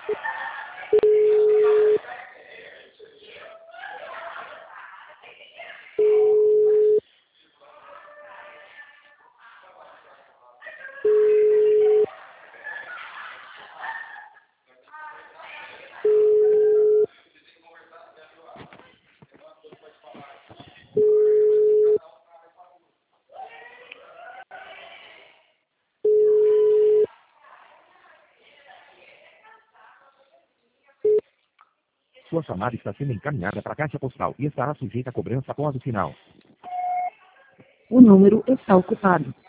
Sua chamada está sendo encaminhada para a caixa postal e estará sujeita a cobrança após o sinal. O número está ocupado.